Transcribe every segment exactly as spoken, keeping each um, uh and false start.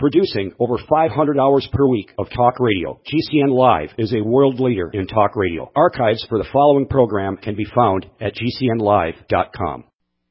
Producing over five hundred hours per week of talk radio, G C N Live is a world leader in talk radio. Archives for the following program can be found at G C N live dot com.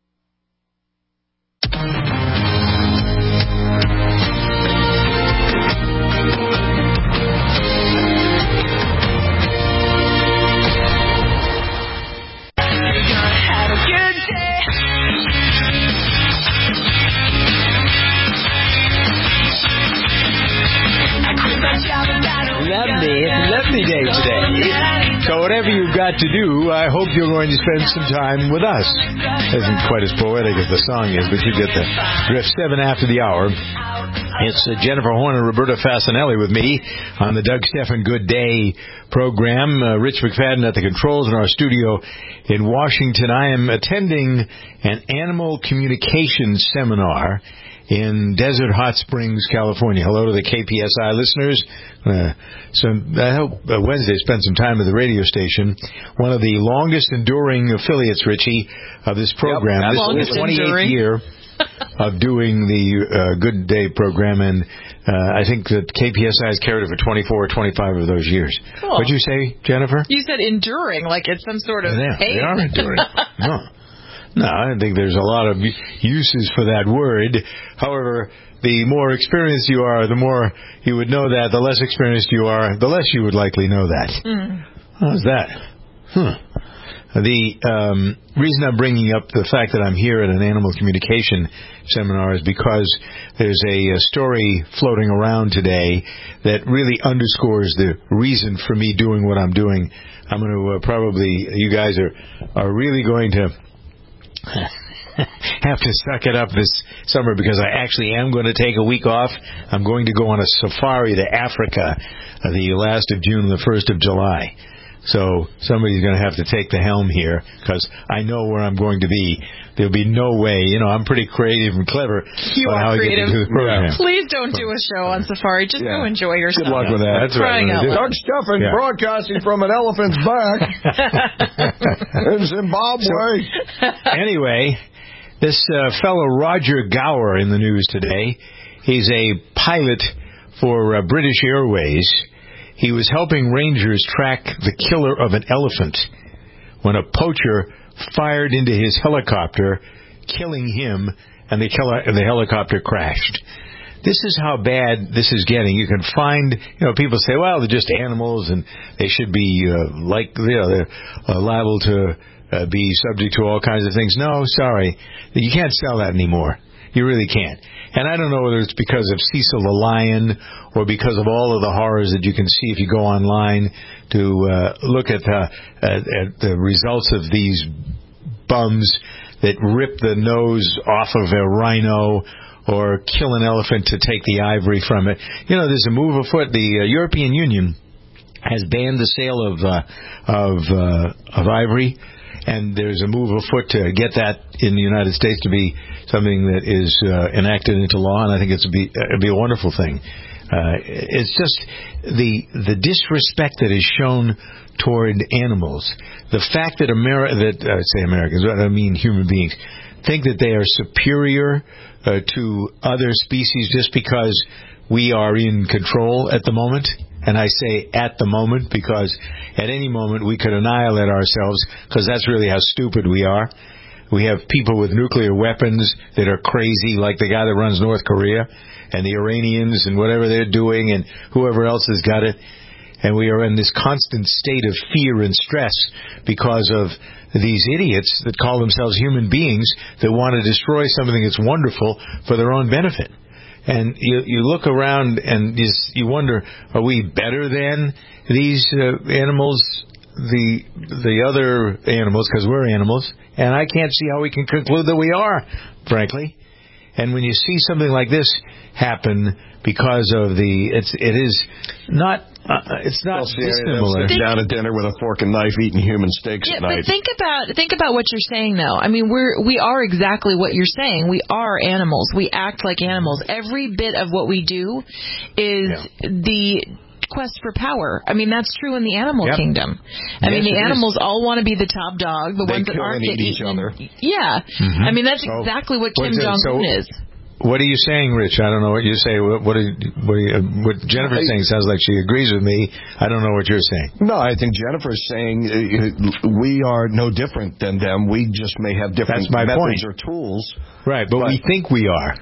Lovely, lovely day today. So whatever you've got to do, I hope you're going to spend some time with us. Isn't quite as poetic as the song is, but you get the drift. Seven after the hour. It's uh, Jennifer Horn and Roberta Fasanelli with me on the Doug Stephan Good Day program. Uh, Rich McFadden at the controls in our studio in Washington. I am attending an animal communication seminar in Desert Hot Springs, California. Hello to the K P S I listeners. Uh, so I hope uh, Wednesday spend some time at the radio station. One of the longest enduring affiliates, Richie, of this program. Yep, this is the twenty-eighth year of doing the uh, Good Day program, and uh, I think that K P S I has carried it for twenty-four or twenty-five of those years. Cool. What'd you say, Jennifer? You said enduring, like it's some sort of yeah, pain. They are enduring. No. No, I think there's a lot of uses for that word. However, the more experienced you are, the more you would know that. The less experienced you are, the less you would likely know that. Mm. How's that? Huh. The um, reason I'm bringing up the fact that I'm here at an animal communication seminar is because there's a, a story floating around today that really underscores the reason for me doing what I'm doing. I'm going to uh, probably, you guys are, are really going to have to suck it up this summer because I actually am going to take a week off. I'm going to go on a safari to Africa uh, the last of June and the first of July. So somebody's going to have to take the helm here because I know where I'm going to be. There'll be no way. You know, I'm pretty creative and clever. You are how creative. I get to do the program. Yeah. Please don't do a show on safari. Just yeah. go enjoy yourself. Good luck with that. That's right. Doug Stephan yeah. broadcasting from an elephant's back in Zimbabwe. So, anyway, this uh, fellow Roger Gower in the news today. He's a pilot for uh, British Airways. He was helping rangers track the killer of an elephant when a poacher fired into his helicopter, killing him, and the, heli- and the helicopter crashed. This is how bad this is getting. You can find, you know, people say, well, they're just animals and they should be uh, like, you know, they're uh, liable to uh, be subject to all kinds of things. No, sorry. You can't sell that anymore. You really can't. And I don't know whether it's because of Cecil the lion or because of all of the horrors that you can see if you go online to uh, look at, uh, at, at the results of these bums that rip the nose off of a rhino or kill an elephant to take the ivory from it. You know, there's a move afoot. The uh, European Union has banned the sale of uh, of uh, of ivory. And there's a move afoot to get that in the United States to be something that is uh, enacted into law, and I think it's a be, it'd be a wonderful thing. Uh, it's just the the disrespect that is shown toward animals. The fact that Ameri- that uh, say Americans, I mean human beings, think that they are superior uh, to other species just because we are in control at the moment. And I say at the moment because at any moment we could annihilate ourselves because that's really how stupid we are. We have people with nuclear weapons that are crazy, like the guy that runs North Korea and the Iranians and whatever they're doing and whoever else has got it. And we are in this constant state of fear and stress because of these idiots that call themselves human beings that want to destroy something that's wonderful for their own benefit. And you you look around and you, you wonder, are we better than these uh, animals, the the other animals, because we're animals? And I can't see how we can conclude that we are, frankly. And when you see something like this happen because of the, it's it is not. Uh, it's not dissimilar. Sitting down at dinner with a fork and knife, eating human steaks yeah, at night. But think about think about what you're saying, though. I mean, we're we are exactly what you're saying. We are animals. We act like animals. Every bit of what we do is yeah. the quest for power. I mean, that's true in the animal yep. kingdom. I yes, mean, the animals is. all want to be the top dog. The they ones that aren't and eat get each eaten. other. Yeah, mm-hmm. I mean, that's so, exactly what Kim Jong Un so, is. What are you saying, Rich? I don't know what you say. What what, are, what, are you, what Jennifer's saying sounds like she agrees with me. I don't know what you're saying. No, I think Jennifer's saying uh, we are no different than them. We just may have different That's my methods point. or tools. Right, but, but we think we are,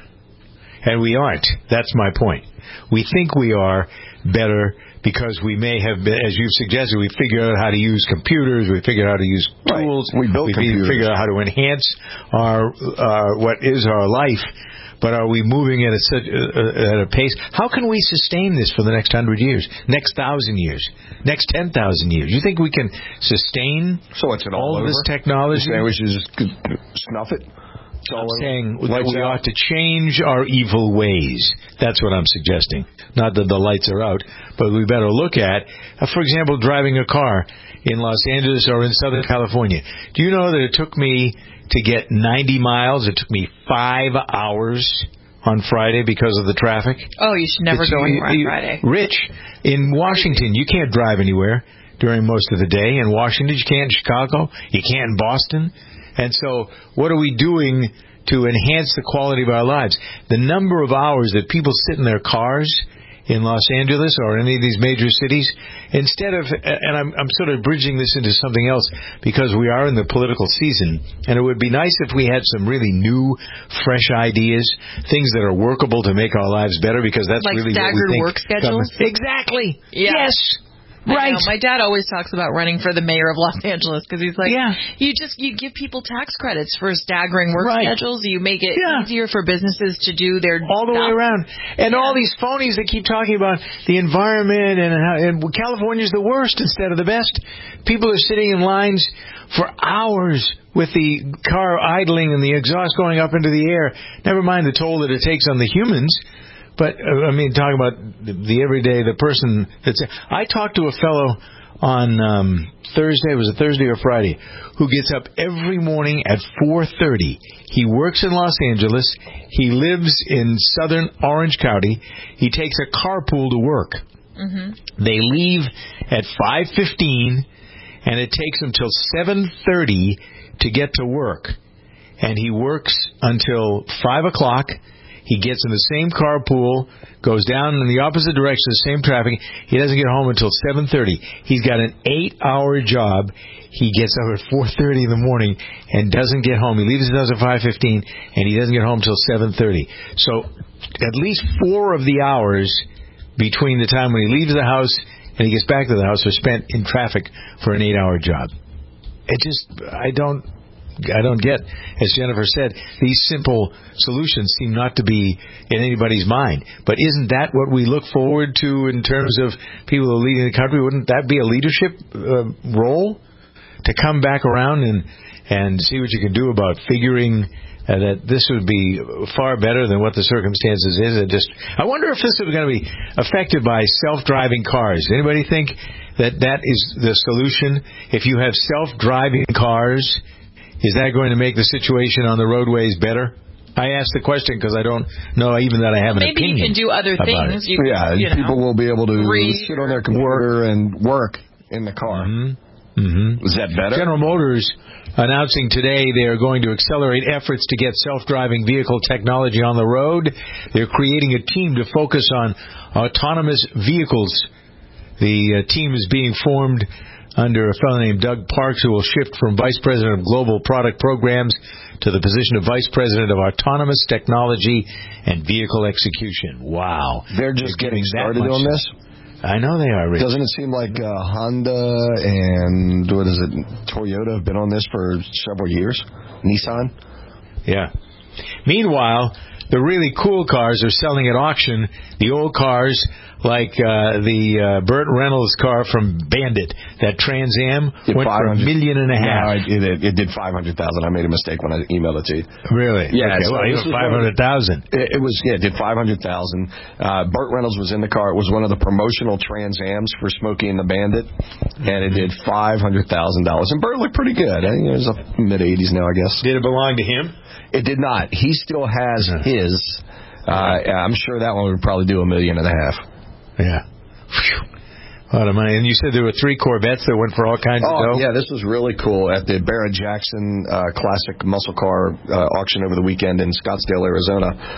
and we aren't. That's my point. We think we are better because we may have been, as you've suggested, we figured out how to use computers, we figured out how to use tools, right. we built we computers. figured out how to enhance our uh, what is our life. But are we moving at a, such, uh, at a pace? How can we sustain this for the next hundred years, next thousand years, next ten thousand years? You think we can sustain so it's an all, all of over? this technology? You're saying we should just snuff it? I'm over. saying that we out. ought to change our evil ways. That's what I'm suggesting. Not that the lights are out, but we better look at, uh, for example, driving a car in Los Angeles or in Southern California. Do you know that it took me to get ninety miles, it took me five hours on Friday because of the traffic? Oh, you should never it's, go anywhere you, on Friday. Rich, in Washington, you can't drive anywhere during most of the day. In Washington, you can't. In Chicago, you can't. In Boston. And so what are we doing to enhance the quality of our lives? The number of hours that people sit in their cars in Los Angeles or any of these major cities, instead of, and I'm, I'm sort of bridging this into something else because we are in the political season, and it would be nice if we had some really new, fresh ideas, things that are workable to make our lives better, because that's like really what we think. Like staggered work schedules? Exactly. Yeah. Yes. Right. My dad always talks about running for the mayor of Los Angeles because he's like, yeah. you just you give people tax credits for staggering work right. schedules. You make it yeah. easier for businesses to do their all the stuff. way around. And yeah. all these phonies that keep talking about the environment and how and California's the worst instead of the best. People are sitting in lines for hours with the car idling and the exhaust going up into the air. Never mind the toll that it takes on the humans. But, uh, I mean, talking about the, the everyday, the person that's... I talked to a fellow on um, Thursday, was it Thursday or Friday, who gets up every morning at four thirty. He works in Los Angeles. He lives in southern Orange County. He takes a carpool to work. Mm-hmm. They leave at five fifteen, and it takes them till seven thirty to get to work. And he works until five o'clock. He gets in the same carpool, goes down in the opposite direction, the same traffic. He doesn't get home until seven thirty. He's got an eight-hour job. He gets up at four thirty in the morning and doesn't get home. He leaves his house at five fifteen, and he doesn't get home until seven thirty. So at least four of the hours between the time when he leaves the house and he gets back to the house are spent in traffic for an eight-hour job. It just, I don't... I don't get, as Jennifer said, these simple solutions seem not to be in anybody's mind. But isn't that what we look forward to in terms of people who are leading the country? Wouldn't that be a leadership uh, role? To come back around and, and see what you can do about figuring uh, that this would be far better than what the circumstances is. And just, I wonder if this is going to be affected by self-driving cars. Anybody think that that is the solution? If you have self-driving cars, is that going to make the situation on the roadways better? I asked the question because I don't know even that I have an Maybe opinion. Maybe you can do other things. You, yeah, you people know, will be able to read sit on their computer and work in the car. Mm-hmm. Mm-hmm. Is that better? General Motors announcing today they are going to accelerate efforts to get self-driving vehicle technology on the road. They're creating a team to focus on autonomous vehicles. The uh, team is being formed under a fellow named Doug Parks, who will shift from Vice President of Global Product Programs to the position of Vice President of Autonomous Technology and Vehicle Execution. Wow. They're just They're getting, getting started on this? I know they are, Rich. Doesn't it seem like uh, Honda and, what is it, Toyota have been on this for several years? Nissan? Yeah. Meanwhile, the really cool cars are selling at auction. The old cars, like uh, the uh, Burt Reynolds car from Bandit, that Trans Am, went for a million and a half. No, it, it, it did five hundred thousand. I made a mistake when I emailed it to you. Really? Yeah. Okay, so well, even five hundred thousand. It, it was, yeah, it did five hundred thousand. Uh, Burt Reynolds was in the car. It was one of the promotional Trans Ams for Smokey and the Bandit, and it did five hundred thousand dollars. And Burt looked pretty good. I think it was up mid eighties now, I guess. Did it belong to him? It did not. He still has uh-huh. his. Uh, I'm sure that one would probably do a million and a half. Yeah. Whew. A lot of money. And you said there were three Corvettes that went for all kinds oh, of dough? Yeah, this was really cool at the Barrett-Jackson uh, Classic Muscle Car uh, auction over the weekend in Scottsdale, Arizona.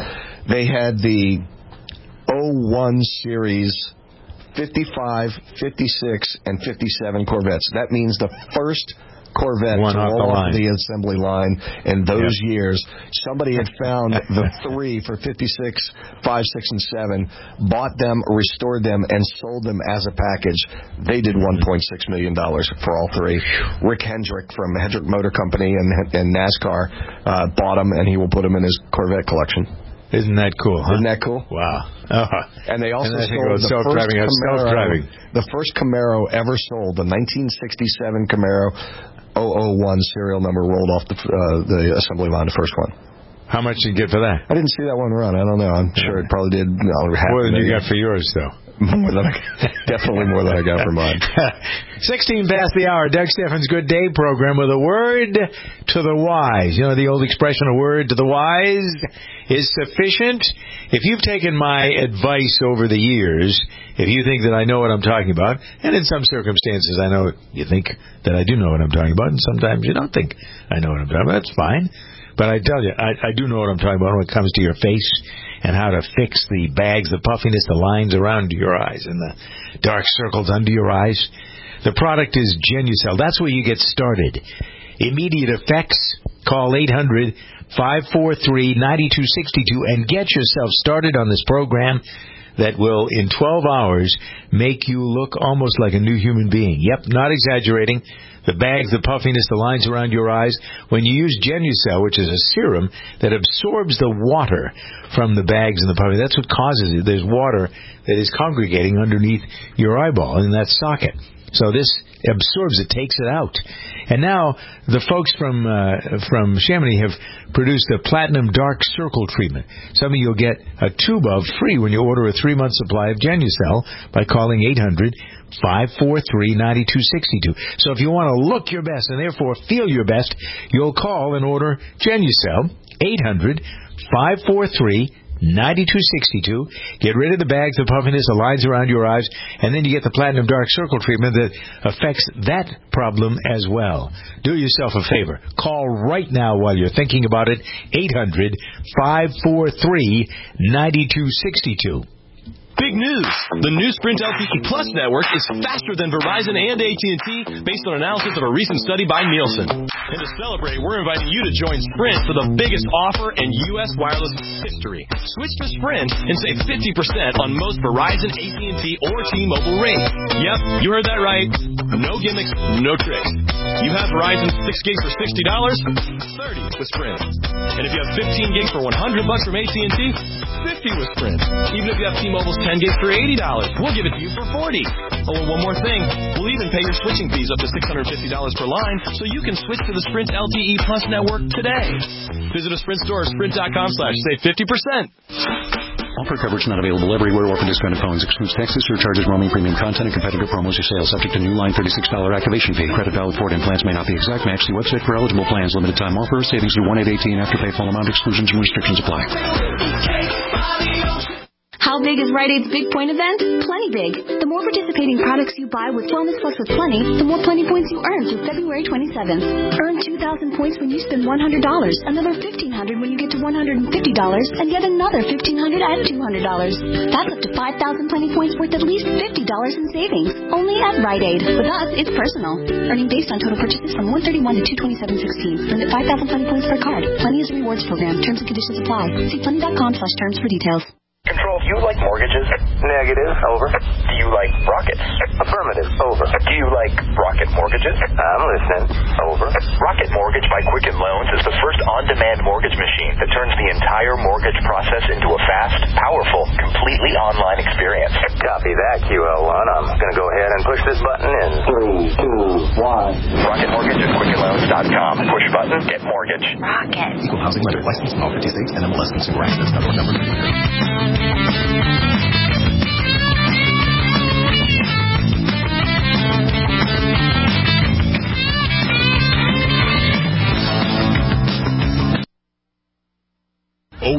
they had the oh one series fifty-five, fifty-six, and fifty-seven Corvettes. That means the first Corvette One to off roll the off line. the assembly line in those Yep. years. Somebody had found the three for fifty-six, five, six, and seven, bought them, restored them, and sold them as a package. They did one point six million dollars for all three. Rick Hendrick from Hendrick Motor Company and, and NASCAR uh, bought them, and he will put them in his Corvette collection. Isn't that cool, huh? Isn't that cool? Wow. Uh-huh. And they also and I think sold about the self-driving. first It's Camaro, self-driving. the first Camaro ever sold, the nineteen sixty-seven Camaro oh oh one serial number rolled off the uh, the assembly line, the first one. How much did you get for that? I didn't see that one run. I don't know. I'm sure it probably did. No, half More than you million. got for yours, though. More than I, definitely more than I got for mine. sixteen past the hour. Doug Steffens' Good Day program with a word to the wise. You know the old expression, a word to the wise is sufficient? If you've taken my advice over the years, if you think that I know what I'm talking about, and in some circumstances I know you think that I do know what I'm talking about, and sometimes you don't think I know what I'm talking about, that's fine. But I tell you, I, I do know what I'm talking about when it comes to your face and how to fix the bags, the puffiness, the lines around your eyes, and the dark circles under your eyes. The product is Genucel. That's where you get started. Immediate effects. Call eight hundred, five four three, nine two six two and get yourself started on this program that will, in twelve hours, make you look almost like a new human being. Yep, not exaggerating. The bags, the puffiness, the lines around your eyes. When you use Genucel, which is a serum that absorbs the water from the bags and the puffiness, that's what causes it. There's water that is congregating underneath your eyeball in that socket. So this absorbs it, takes it out. And now the folks from uh, from Chamonix have produced a Platinum Dark Circle treatment. Something you'll get a tube of free when you order a three-month supply of Genucel by calling eight hundred, five four three, nine two six two. So if you want to look your best and therefore feel your best, you'll call and order Genucel, eight hundred, five four three, nine two six two. Get rid of the bags, the puffiness, the lines around your eyes, and then you get the Platinum Dark Circle treatment that affects that problem as well. Do yourself a favor. Call right now while you're thinking about it, eight hundred, five four three, nine two six two. Big news! The new Sprint L T E Plus network is faster than Verizon and A T and T based on analysis of a recent study by Nielsen. And to celebrate, we're inviting you to join Sprint for the biggest offer in U S wireless history. Switch to Sprint and save fifty percent on most Verizon, A T and T, or T-Mobile rates. Yep, you heard that right. No gimmicks, no tricks. You have Verizon six gigs for sixty dollars, thirty with Sprint. And if you have fifteen gigs for one hundred bucks from A T and T, fifty with Sprint. Even if you have T-Mobile's ten gigs for eighty dollars, we'll give it to you for forty dollars. Oh, and one more thing. We'll even pay your switching fees up to six hundred fifty dollars per line so you can switch to the Sprint L T E Plus network today. Visit a Sprint store or sprint dot com slash save fifty percent. Offer coverage not available everywhere or for discounted phones. Excludes taxes, surcharges, roaming, premium content, and competitive promos or sales. Subject to new line thirty-six dollars activation fee. Credit valid for and plans may not be exact match. See website for eligible plans. Limited time offer. Savings through one eight eighteen after pay full amount. Exclusions and restrictions apply. How big is Rite Aid's Big Point event? Plenty big. The more participating products you buy with Wellness Plus with Plenty, the more Plenty points you earn through February twenty-seventh. Earn two thousand points when you spend one hundred dollars, another fifteen hundred dollars when you get to one hundred fifty dollars, and yet another fifteen hundred dollars at two hundred dollars. That's up to five thousand Plenty points worth at least fifty dollars in savings. Only at Rite Aid. With us, it's personal. Earning based on total purchases from one thirty-one to two twenty-seven sixteen. Limit five thousand Plenty points per card. Plenty is a rewards program. Terms and conditions apply. See plenty dot com slash terms for details. Control, do you like mortgages? Negative. Over. Do you like rockets? Affirmative. Over. Do you like rocket mortgages? I'm listening. Over. Rocket Mortgage by Quicken Loans is the first on-demand mortgage machine that turns the entire mortgage process into a fast, powerful, completely online experience. Copy that, Q L one. I'm going to go ahead and push this button in. Three, two, one. Rocket Mortgage at quicken loans dot com. Push button, get mortgage. Rocket. Equal housing lender licensed in all fifty states and M L S Consumer Access Network number. Owe ten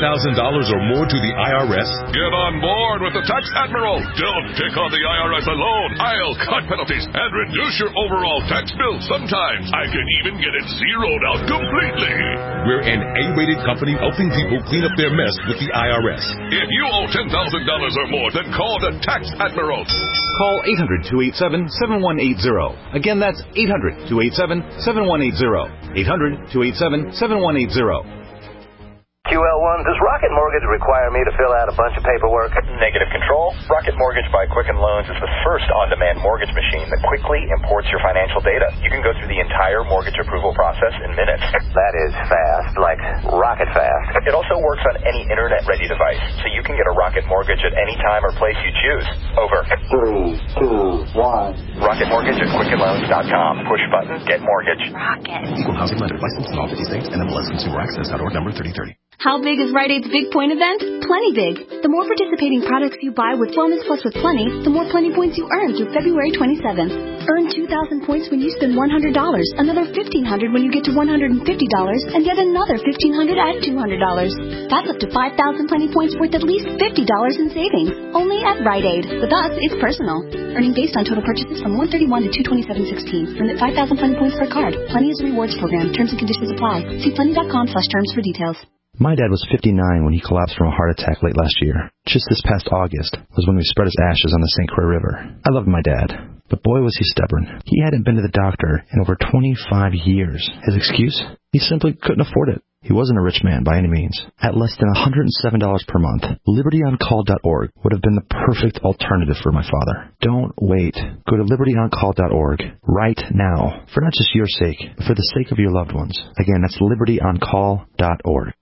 thousand dollars or more to the I R S? Get on board with the Tax Admiral. Don't take on the I R S alone. I'll cut penalties and reduce your overall tax bill. Sometimes I can even get it zeroed out completely. We're an A-rated company helping people clean up their mess with the I R S. If you owe ten thousand dollars or more, then call the Tax Admiral. Call eight hundred, two eight seven, seven one eight zero. Again, that's eight hundred, two eight seven, seven one eight zero. eight hundred, two eight seven, seven one eight zero. Q L one, does Rocket Mortgage require me to fill out a bunch of paperwork? Negative control. Rocket Mortgage by Quicken Loans is the first on-demand mortgage machine that quickly imports your financial data. You can go through the entire mortgage approval process in minutes. That is fast, like rocket fast. It also works on any internet-ready device, so you can get a Rocket Mortgage at any time or place you choose. Over. Three, two, one. Rocket Mortgage at Quicken Loans dot com. Push button, get mortgage. Rocket. Equal housing lender. Licensed in all fifty states. N M L S Consumer Access dot org number thirty thirty. How big is Rite Aid's Big Point event? Plenty big. The more participating products you buy with Wellness Plus with Plenty, the more Plenty points you earn through February twenty-seventh. Earn two thousand points when you spend one hundred dollars, another fifteen hundred dollars when you get to one hundred fifty dollars, and yet another fifteen hundred dollars at two hundred dollars. That's up to five thousand Plenty points worth at least fifty dollars in savings. Only at Rite Aid. With us, it's personal. Earning based on total purchases from one thirty-one to two twenty-seven sixteen. Limit five thousand Plenty points per card. Plenty is a rewards program. Terms and conditions apply. See plenty dot com slash terms for details. My dad was fifty-nine when he collapsed from a heart attack late last year. Just this past August was when we spread his ashes on the Saint Croix River. I loved my dad, but boy was he stubborn. He hadn't been to the doctor in over twenty-five years. His excuse? He simply couldn't afford it. He wasn't a rich man by any means. At less than one hundred seven dollars per month, liberty on call dot org would have been the perfect alternative for my father. Don't wait. Go to liberty on call dot org right now, for not just your sake, but for the sake of your loved ones. Again, that's liberty on call dot org.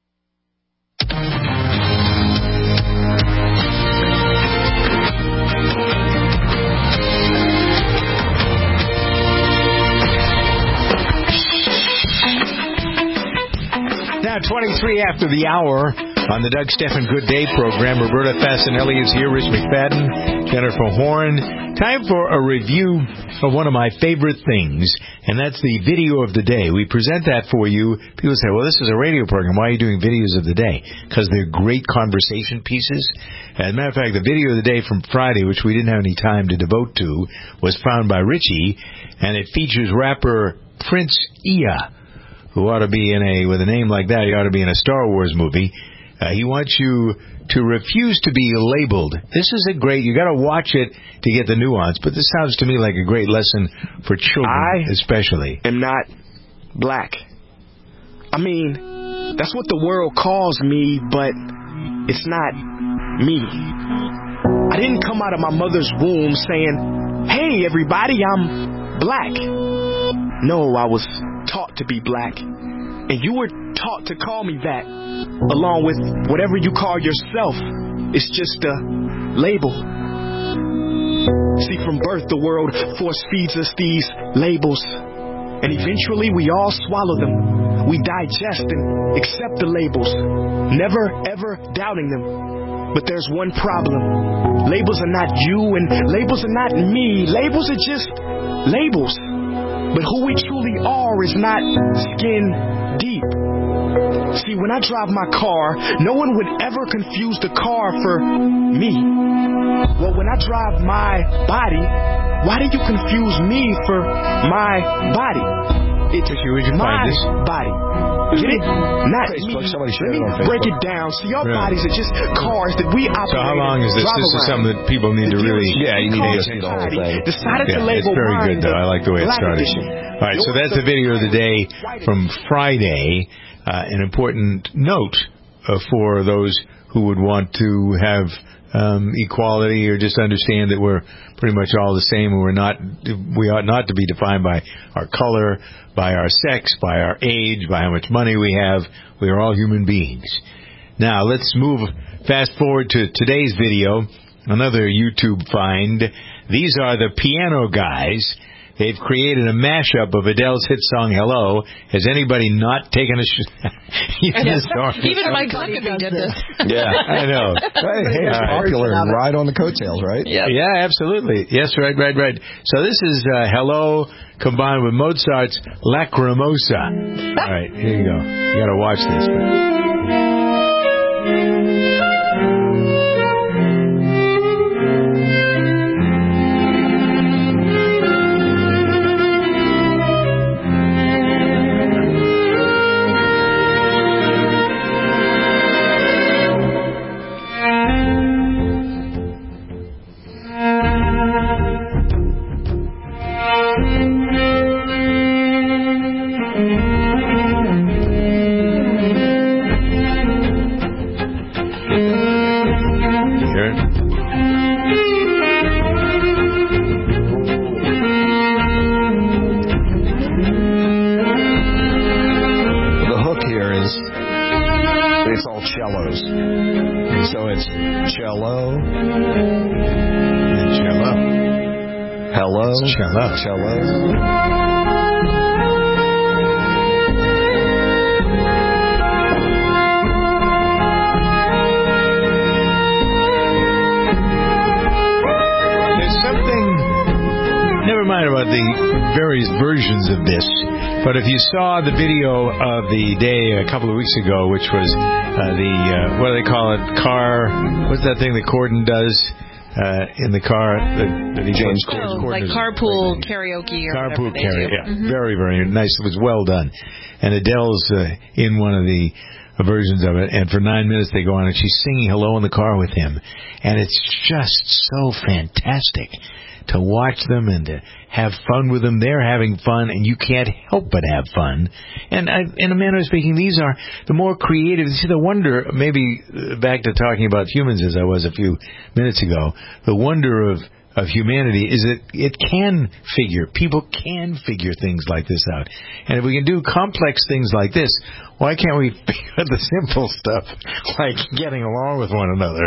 Now, twenty-three after the hour on the Doug Stephan Good Day program. Roberta Fascinelli is here, Rich McFadden, Jennifer Horn. Time for a review of one of my favorite things, and that's the video of the day. We present that for you. People say, well, this is a radio program. Why are you doing videos of the day? Because they're great conversation pieces. As a matter of fact, the video of the day from Friday, which we didn't have any time to devote to, was found by Richie, and it features rapper Prince Iya, who ought to be in a, with a name like that, he ought to be in a Star Wars movie. Uh, he wants you to refuse to be labeled. This is a great, you got to watch it to get the nuance, but this sounds to me like a great lesson for children, I especially. am not black. I mean, that's what the world calls me, but it's not me. I didn't come out of my mother's womb saying, hey, everybody, I'm black. No, I was taught to be black, and you were taught to call me that, along with whatever you call yourself. It's just a label. See, from birth, the world force feeds us these labels, and eventually we all swallow them. We digest and accept the labels, never ever doubting them. But there's one problem. Labels are not you, and labels are not me. Labels are just labels. But who we truly are is not skin deep. See, when I drive my car, no one would ever confuse the car for me. Well, when I drive my body, why do you confuse me for my body? It's my body. Get it? Not me. Let me break it down. See, our really? bodies are just cars that we operate. So how long is this? This is something that people need to really... Yeah, you need to see the whole thing. Decided yeah, to label it's very good, though. I like the way it started. All right, so that's the video of the day from Friday. Uh, an important note uh, for those who would want to have um, equality or just understand that we're pretty much all the same, and we're not, we ought not to be defined by our color, by our sex, by our age, by how much money we have. We are all human beings. Now, let's move fast forward to today's video, another YouTube find. These are the Piano Guys. They've created a mashup of Adele's hit song, Hello. Has anybody not taken a... Sh- even even Mike Huckabee did this. Yeah, I know. Hey, hey, it's popular and ride on the coattails, right? Yeah, yeah, absolutely. Yes, right, right, right. So this is uh, Hello combined with Mozart's Lacrimosa. All right, here you go. You got to watch this. But... There. The hook here is it's all cellos. So it's cello. Cello. Hello. Cello. Cello. Never mind about the various versions of this, but if you saw the video of the day a couple of weeks ago, which was uh, the, uh, what do they call it, car, what's that thing that Corden does uh, in the car? That, that he James Corden. Oh, like carpool karaoke or Carpool karaoke, yeah. Mm-hmm. Very, very nice. It was well done. And Adele's uh, in one of the versions of it, and for nine minutes they go on, and she's singing Hello in the car with him. And it's just so fantastic to watch them and to have fun with them. They're having fun, and you can't help but have fun. And I, in a manner of speaking, these are the more creative. See, the wonder, maybe back to talking about humans as I was a few minutes ago, the wonder of of humanity is that it can figure, people can figure things like this out. And if we can do complex things like this, why can't we figure out the simple stuff, like getting along with one another?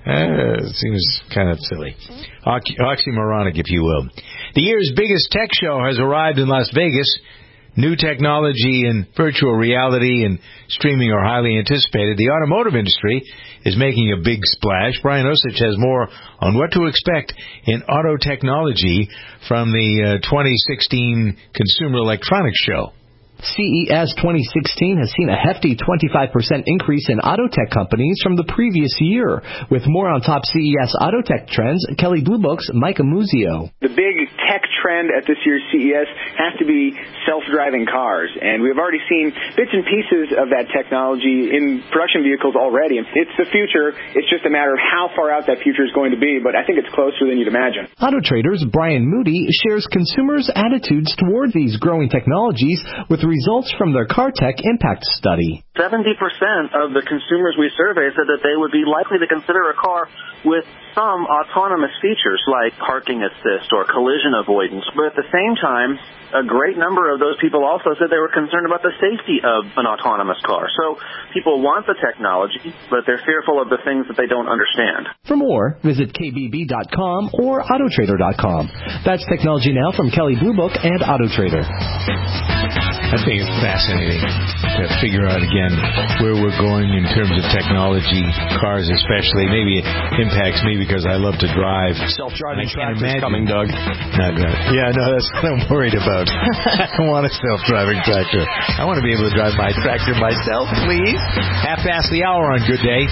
Uh, it seems kind of silly. Oxy- oxymoronic, if you will. The year's biggest tech show has arrived in Las Vegas. New technology and virtual reality and streaming are highly anticipated. The automotive industry is making a big splash. Brian Osich has more on what to expect in auto technology from the uh, twenty sixteen Consumer Electronics Show. C E S twenty sixteen has seen a hefty twenty-five percent increase in auto tech companies from the previous year. With more on top C E S auto tech trends, Kelly Blue Book's Mike Amuzio. The big tech trend at this year's C E S has to be self-driving cars, and we've already seen bits and pieces of that technology in production vehicles already. It's the future. It's just a matter of how far out that future is going to be, but I think it's closer than you'd imagine. Auto Trader's Brian Moody shares consumers' attitudes toward these growing technologies with results from their CarTech Impact Study. seventy percent of the consumers we surveyed said that they would be likely to consider a car with some autonomous features like parking assist or collision avoidance. But at the same time, a great number of those people also said they were concerned about the safety of an autonomous car. So people want the technology, but they're fearful of the things that they don't understand. For more, visit K B B dot com or Auto Trader dot com. That's Technology Now from Kelly Blue Book and Auto Trader. I think it's fascinating to figure out again where we're going in terms of technology, cars especially. Maybe it impacts me because I love to drive. Self-driving tractor's coming, Doug. Not good. Yeah, no, that's what I'm worried about. I don't want a self-driving tractor. I want to be able to drive my tractor myself, please. Half past the hour on Good Day.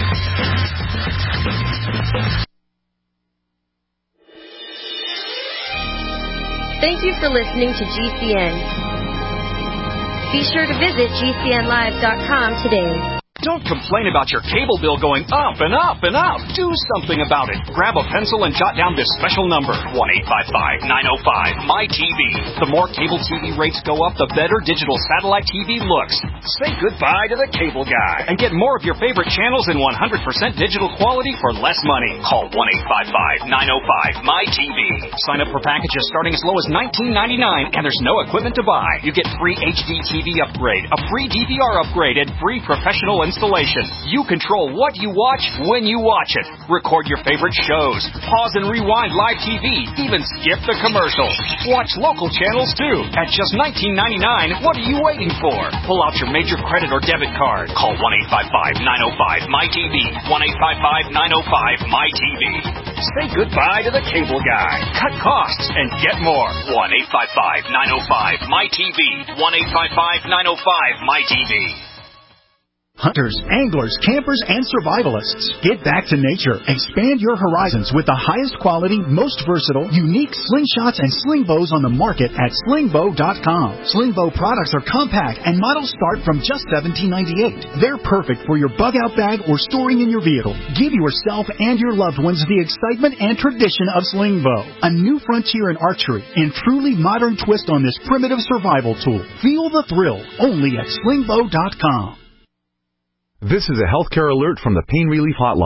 Thank you for listening to G C N. Be sure to visit G C N live dot com today. Don't complain about your cable bill going up and up and up. Do something about it. Grab a pencil and jot down this special number, one eight five five, nine oh five, M Y T V. The more cable T V rates go up, the better digital satellite T V looks. Say goodbye to the cable guy and get more of your favorite channels in one hundred percent digital quality for less money. Call one eight five five, nine oh five, M Y T V. Sign up for packages starting as low as nineteen ninety-nine, and there's no equipment to buy. You get free H D T V upgrade, a free D V R upgrade, and free professional installation. You control what you watch when you watch it. Record your favorite shows. Pause and rewind live T V. Even skip the commercials. Watch local channels too. At just nineteen ninety-nine, what are you waiting for? Pull out your major credit or debit card. Call one eight five five, nine oh five, M Y T V. one eight five five, nine oh five, M Y T V. Say goodbye to the cable guy. Cut costs and get more. one eight five five, nine oh five, M Y T V. one eight five five, nine oh five, M Y T V. Hunters, anglers, campers, and survivalists. Get back to nature. Expand your horizons with the highest quality, most versatile, unique slingshots and sling bows on the market at sling bow dot com. Sling bow products are compact and models start from just seventeen ninety-eight. They're perfect for your bug-out bag or storing in your vehicle. Give yourself and your loved ones the excitement and tradition of sling bow. A new frontier in archery and truly modern twist on this primitive survival tool. Feel the thrill only at sling bow dot com. This is a healthcare alert from the Pain Relief Hotline.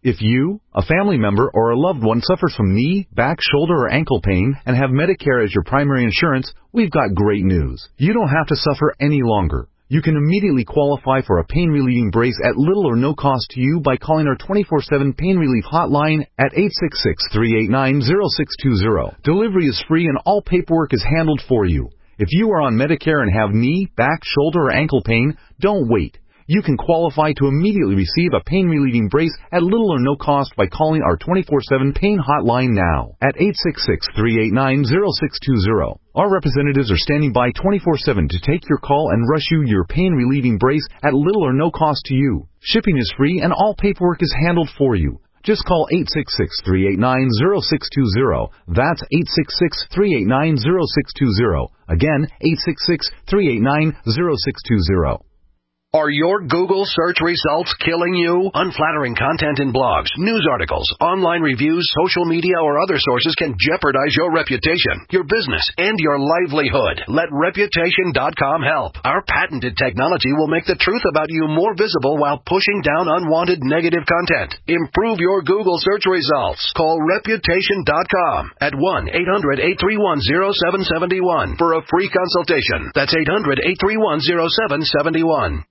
If you, a family member, or a loved one suffers from knee, back, shoulder, or ankle pain and have Medicare as your primary insurance, we've got great news. You don't have to suffer any longer. You can immediately qualify for a pain-relieving brace at little or no cost to you by calling our twenty-four seven Pain Relief Hotline at eight six six, three eight nine, zero six two zero. Delivery is free and all paperwork is handled for you. If you are on Medicare and have knee, back, shoulder, or ankle pain, don't wait. You can qualify to immediately receive a pain-relieving brace at little or no cost by calling our twenty-four seven Pain Hotline now at eight six six, three eight nine, zero six two zero. Our representatives are standing by twenty-four seven to take your call and rush you your pain-relieving brace at little or no cost to you. Shipping is free and all paperwork is handled for you. Just call eight six six, three eight nine, zero six two zero. That's eight six six, three eight nine, zero six two zero. Again, eight six six, three eight nine, zero six two zero. Are your Google search results killing you? Unflattering content in blogs, news articles, online reviews, social media, or other sources can jeopardize your reputation, your business, and your livelihood. Let Reputation dot com help. Our patented technology will make the truth about you more visible while pushing down unwanted negative content. Improve your Google search results. Call Reputation dot com at one eight hundred, eight three one, zero seven seven one for a free consultation. That's eight hundred, eight three one, zero seven seven one.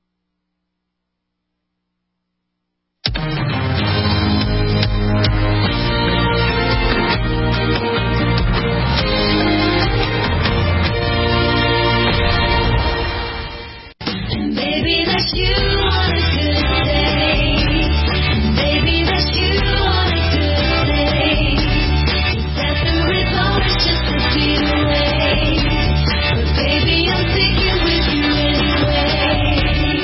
Baby, that's you on a good day. Baby, that's you on a good day. You set the results just a feet away. But baby, I'm thinking with you anyway.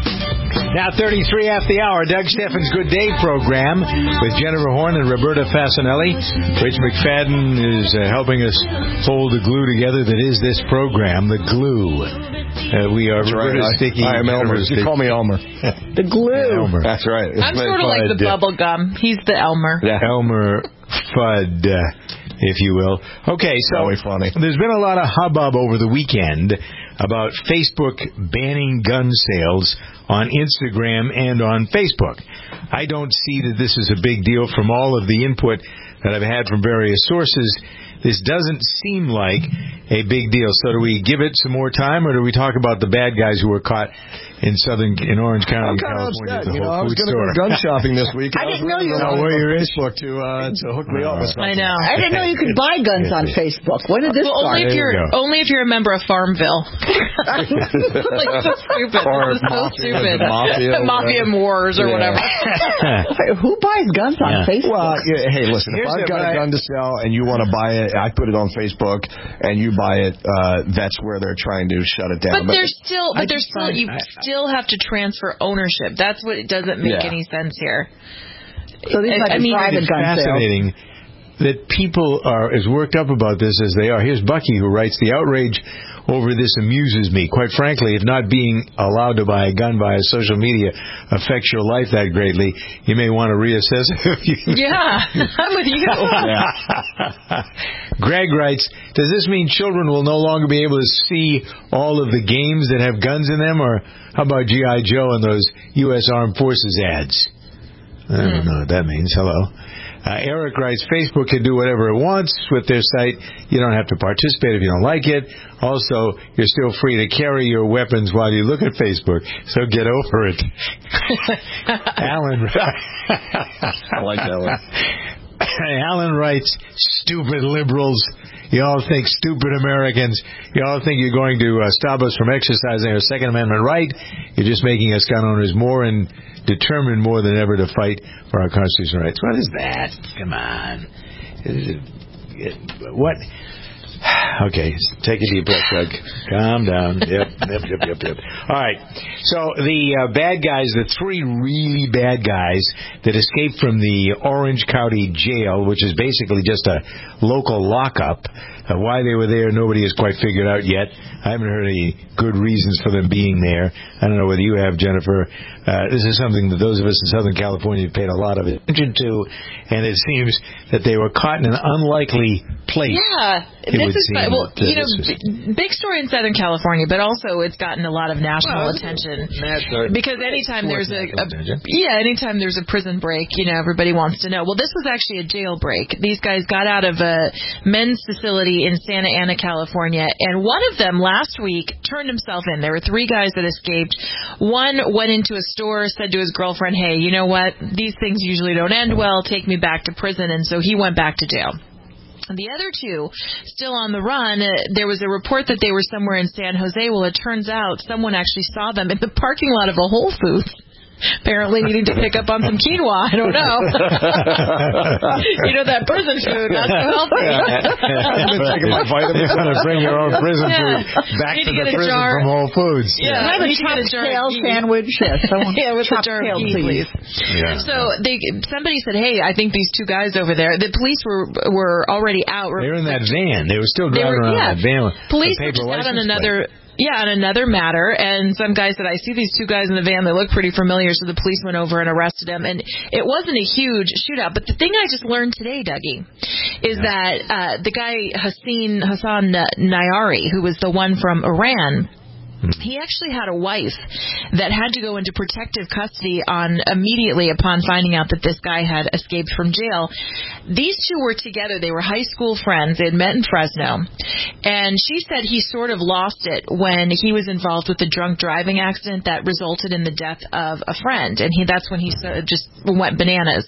Now thirty-three after the hour, Doug Steffens' Good Day program with Jennifer Horn and Roberta Fasanelli. Rich McFadden is uh, helping us hold the glue together that is this program, the glue. Uh, we are Roberta right. Sticky. I am Elmer. You call me Elmer. The glue. Elmer. That's right. It's I'm sort of like the bubble gum. He's the Elmer. Yeah. Elmer Fudd, uh, if you will. Okay, so funny. There's been a lot of hubbub over the weekend about Facebook banning gun sales on Instagram and on Facebook. I don't see that this is a big deal from all of the input that I've had from various sources. This doesn't seem like a big deal. So do we give it some more time, or do we talk about the bad guys who were caught in Southern, in Orange County, I'm kind of California, upset. at the You know, Whole I was Foods going to store? go gun shopping this week. I didn't know you on were Facebook to uh, to hook me up with something. I know. I didn't know you could buy guns on Facebook. When did this well, start? only if you're only if you're a member of Farmville. Like so stupid. Or this is so mafia, stupid. mafia, Mafia Wars or Yeah. whatever. Who buys guns on Yeah. Facebook? Well, yeah, hey, listen, Here's if I've the- got a gun to sell and you want to buy it, I put it on Facebook, and you buy it, uh, that's where they're trying to shut it down. But there's still, I but there's just still, find- you I- still have to transfer ownership. That's what it doesn't make Yeah. any sense here. So these I, I mean, private it's gun sales. fascinating that people are as worked up about this as they are. Here's Bucky, who writes, "The outrage over this amuses me. Quite frankly, if not being allowed to buy a gun via social media affects your life that greatly, you may want to reassess it." Yeah, I'm with you. Greg writes, "Does this mean children will no longer be able to see all of the games that have guns in them? Or how about G I. Joe and those U S Armed Forces ads?" I don't know what that means. Hello. Uh, Eric writes, "Facebook can do whatever it wants with their site. You don't have to participate if you don't like it. Also, you're still free to carry your weapons while you look at Facebook, so get over it." Alan. I like that one. Alan writes, "Stupid liberals. You all think stupid Americans. You all think you're going to uh, stop us from exercising our Second Amendment right. You're just making us gun owners more and determined more than ever to fight for our constitutional rights." What is that? Come on. Is it, what? Okay, take a deep breath, Doug. Calm down. Yep, yep, yep, yep, yep. All right. So the uh, bad guys, the three really bad guys that escaped from the Orange County Jail, which is basically just a local lockup. Uh, why they were there, nobody has quite figured out yet. I haven't heard any good reasons for them being there. I don't know whether you have, Jennifer. Uh, this is something that those of us in Southern California have paid a lot of attention to, and it seems that they were caught in an unlikely place. Yeah, It this would is seem. mention well, it. Uh, you know, this is- b- big story in Southern California, but also it's gotten a lot of national Well, attention. National- Because anytime Sports there's a, national a attention. yeah, anytime there's a prison break, you know, everybody wants to know. Well, this was actually a jail break. These guys got out of a men's facility in Santa Ana, California, and one of them last week turned himself in. There were three guys that escaped. One went into a store, said to his girlfriend, "Hey, you know what? These things usually don't end well. Take me back to prison." And so he went back to jail. The other two, still on the run, uh, there was a report that they were somewhere in San Jose. Well, it turns out someone actually saw them in the parking lot of a Whole Foods. Apparently needing to pick up on some quinoa. I don't know. You know, that prison food, not so healthy. Taking my vitamins. You're going to bring your own prison Yeah. food back You to need the to get a prison jar. from Whole Foods. Yeah, Can I have a you need to get chopped a jar of tail ghee. sandwich? Yes, I want Yeah, with a chopped jar of tail, ghee, please. Yeah. So they, somebody said, "Hey, I think these two guys over there." The police were were already out. They were in that van. They were still They driving were- around yeah. in that van. with Police the were paper just out on license another. Yeah, on another matter, and some guy said, "I see these two guys in the van. They look pretty familiar." So the police went over and arrested them, and it wasn't a huge shootout. But the thing I just learned today, Dougie, is that uh, the guy Hassan Hassan Nayari, who was the one from Iran. He actually had a wife that had to go into protective custody on immediately upon finding out that this guy had escaped from jail. These two were together. They were high school friends. They had met in Fresno. And she said he sort of lost it when he was involved with a drunk driving accident that resulted in the death of a friend. And he that's when he so- just went bananas.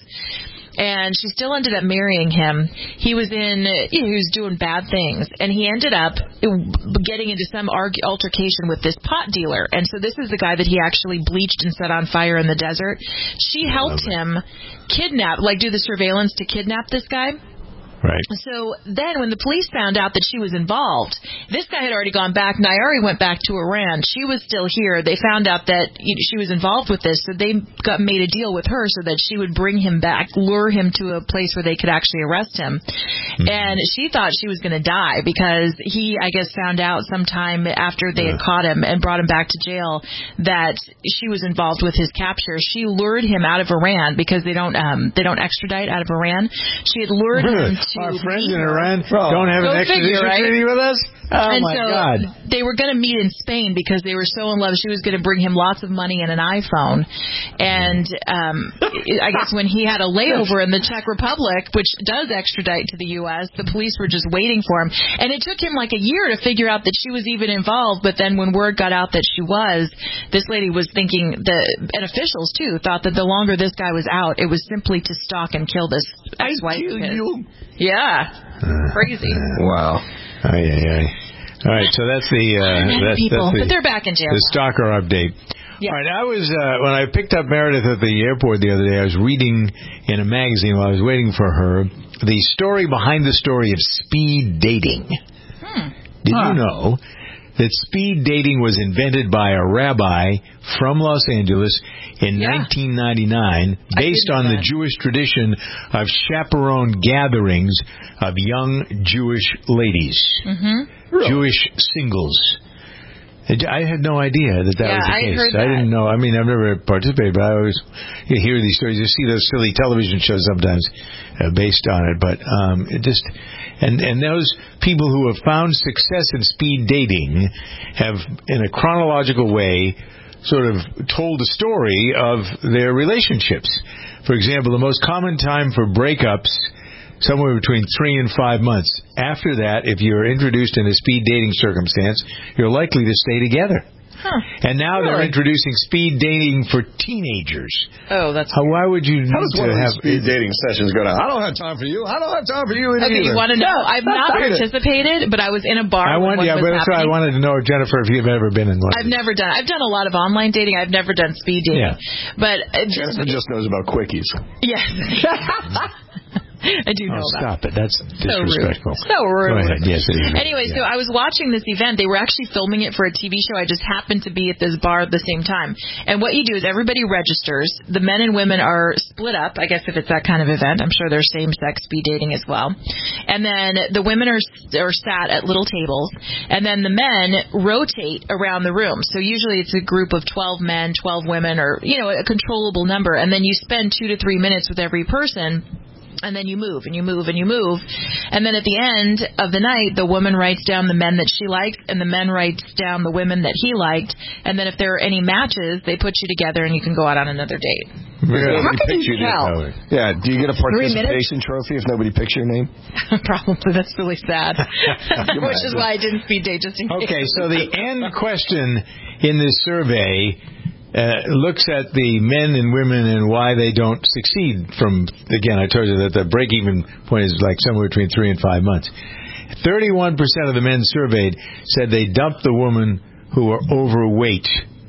And she still ended up marrying him. He was in, he was doing bad things, and he ended up getting into some arg- altercation with this pot dealer. And so this is the guy that he actually bleached and set on fire in the desert. She helped him kidnap, like do the surveillance to kidnap this guy. Right. So then when the police found out that she was involved, this guy had already gone back. Nayari went back to Iran. She was still here. They found out that you know, she was involved with this, so they got made a deal with her so that she would bring him back, lure him to a place where they could actually arrest him. Mm-hmm. And she thought she was going to die because he, I guess, found out sometime after they Yeah. had caught him and brought him back to jail that she was involved with his capture. She lured him out of Iran because they don't um, they don't extradite out of Iran. She had lured him to Our friends meet in her. Iran don't have Go an figure, extradition right? treaty with us? Oh, and my so God. they were going to meet in Spain because they were so in love. She was going to bring him lots of money and an iPhone. And um, I guess when he had a layover in the Czech Republic, which does extradite to the U S, the police were just waiting for him. And it took him like a year to figure out that she was even involved. But then when word got out that she was, this lady was thinking, the and officials too, thought that the longer this guy was out, it was simply to stalk and kill this ex-wife of his. Yeah. Crazy. Wow. Aye, aye, aye. All right, so that's the uh, Mad that's, people, that's the, but they're back in jail the now. stalker update. Yeah. All right, I was uh, when I picked up Meredith at the airport the other day. I was reading in a magazine while I was waiting for her the story behind the story of speed dating. Hmm. Did Huh. you know that speed dating was invented by a rabbi from Los Angeles in Yeah. nineteen ninety-nine based know on the that. Jewish tradition of chaperone gatherings of young Jewish ladies, Mm-hmm. Jewish singles. I had no idea that that Yeah, was the I case. heard I that. didn't know. I mean, I've never participated, but I always you hear these stories. You see those silly television shows sometimes uh, based on it. But um, it just and and those people who have found success in speed dating have, in a chronological way, sort of told the story of their relationships. For example, the most common time for breakups, somewhere between three and five months. After that, if you're introduced in a speed dating circumstance, you're likely to stay together. Huh. And now they're Really? introducing speed dating for teenagers. Oh, that's How, why would you need How does to one of have these speed dating sessions go down? I don't have time for you. I don't have time for you either. Okay, you want to know? I've not participated, but I was in a bar. I when wanted, yeah, one but was that's why I happening. wanted to know, Jennifer, if you've ever been in one. I've never done. I've done a lot of online dating. I've never done speed dating. Yeah. But uh, just, Jennifer just knows about quickies. yes, I do know Oh, about. stop it. That's So disrespectful. rude. So rude. Go ahead. Yes, it is. Anyway, so I was watching this event. They were actually filming it for a T V show. I just happened to be at this bar at the same time. And what you do is everybody registers. The men and women are split up, I guess if it's that kind of event. I'm sure there's same-sex speed dating as well. And then the women are, are sat at little tables. And then the men rotate around the room. So usually it's a group of twelve men, twelve women, or, you know, a controllable number. And then you spend two to three minutes with every person. And then you move and you move and you move. And then at the end of the night, the woman writes down the men that she liked and the men writes down the women that he liked. And then if there are any matches, they put you together and you can go out on another date. Yeah. How can you tell? Yeah, do you get a participation trophy if nobody picks your name? Probably. That's really sad. Which is why I didn't speed date, just in case. Okay, so the end question in this survey Uh, looks at the men and women and why they don't succeed from, again, I told you that the break-even point is like somewhere between three and five months. thirty-one percent of the men surveyed said they dumped the woman who were overweight.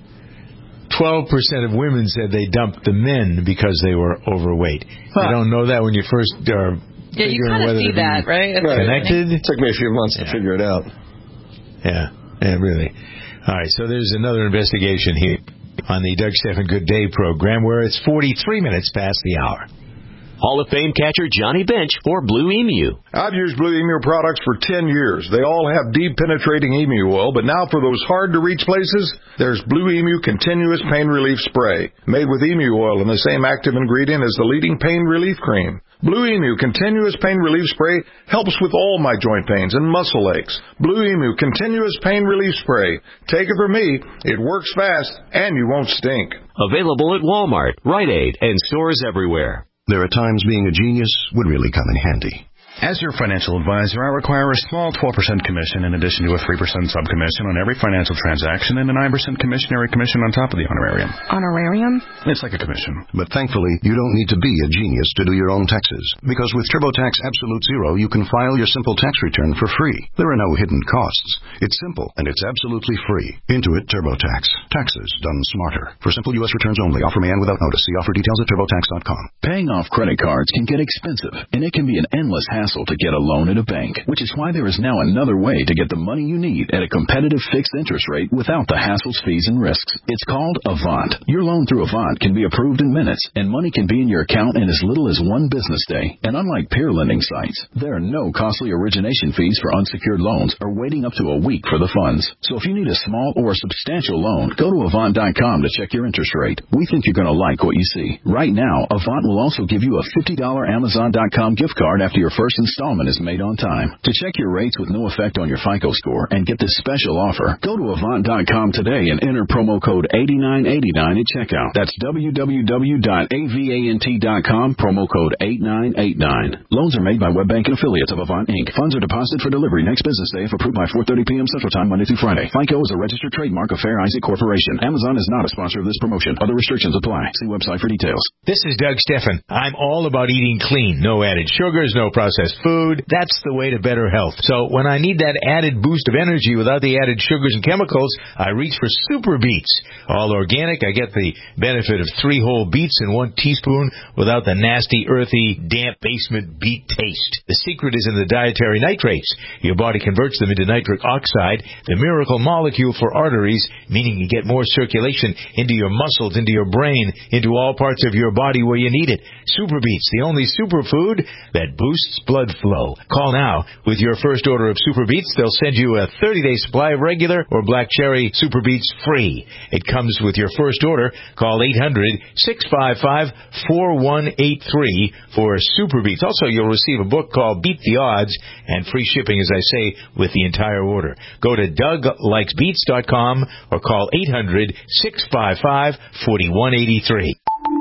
twelve percent of women said they dumped the men because they were overweight. Huh. You don't know that when you first are yeah, you figuring kind of whether see to be that, right? connected. It took me a few months yeah. to figure it out. Yeah, yeah, really. All right, so there's another investigation here on the Doug Stephan Good Day program, where it's forty-three minutes past the hour. Hall of Fame catcher Johnny Bench or Blue Emu. I've used Blue Emu products for ten years. They all have deep penetrating emu oil, but now for those hard-to-reach places, there's Blue Emu Continuous Pain Relief Spray, made with emu oil and the same active ingredient as the leading pain relief cream. Blue Emu Continuous Pain Relief Spray helps with all my joint pains and muscle aches. Blue Emu Continuous Pain Relief Spray. Take it from me, it works fast and you won't stink. Available at Walmart, Rite Aid, and stores everywhere. There are times being a genius would really come in handy. As your financial advisor, I require a small twelve percent commission in addition to a three percent subcommission on every financial transaction and a nine percent commissionary commission on top of the honorarium. Honorarium? It's like a commission. But thankfully, you don't need to be a genius to do your own taxes. Because with TurboTax Absolute Zero, you can file your simple tax return for free. There are no hidden costs. It's simple, and it's absolutely free. Intuit TurboTax. Taxes done smarter. For simple U S returns only. Offer may end without notice. See offer details at turbotax dot com. Paying off credit cards can get expensive, and it can be an endless hassle to get a loan at a bank, which is why there is now another way to get the money you need at a competitive fixed interest rate without the hassles, fees, and risks. It's called Avant. Your loan through Avant can be approved in minutes, and money can be in your account in as little as one business day. And unlike peer lending sites, there are no costly origination fees for unsecured loans or waiting up to a week for the funds. So if you need a small or substantial loan, go to Avant dot com to check your interest rate. We think you're going to like what you see. Right now, Avant will also give you a fifty dollars Amazon dot com gift card after your first installment is made on time. To check your rates with no effect on your FICO score and get this special offer, go to Avant dot com today and enter promo code eighty-nine eighty-nine at checkout. That's w w w dot avant dot com, promo code eighty-nine eighty-nine. Loans are made by WebBank and affiliates of Avant Incorporated. Funds are deposited for delivery next business day if approved by four thirty p.m. Central Time, Monday through Friday. FICO is a registered trademark of Fair Isaac Corporation. Amazon is not a sponsor of this promotion. Other restrictions apply. See website for details. This is Doug Stephan. I'm all about eating clean. No added sugars, no processed food. That's the way to better health. So when I need that added boost of energy without the added sugars and chemicals, I reach for Super Beets. All organic, I get the benefit of three whole beets in one teaspoon without the nasty, earthy, damp basement beet taste. The secret is in the dietary nitrates. Your body converts them into nitric oxide, the miracle molecule for arteries, meaning you get more circulation into your muscles, into your brain, into all parts of your body where you need it. Super Beets, the only superfood that boosts blood flow. Call now. With your first order of Super Beets, they'll send you a thirty-day supply of regular or black cherry Super Beets free. It comes with your first order. Call eight hundred, six five five, four one eight three for Super Beets. Also, you'll receive a book called Beat the Odds and free shipping, as I say, with the entire order. Go to doug likes beets dot com or call eight hundred, six five five, four one eight three.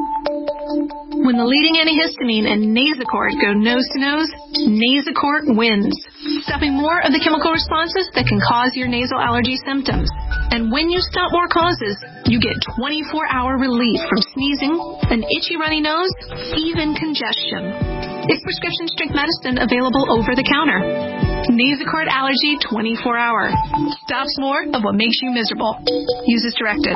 When the leading antihistamine and Nasacort go nose to nose, Nasacort wins, stopping more of the chemical responses that can cause your nasal allergy symptoms. And when you stop more causes, you get twenty-four hour relief from sneezing, an itchy runny nose, even congestion. It's prescription strength medicine available over the counter. Nasacort Allergy twenty-four hour. Stops more of what makes you miserable. Use as directed.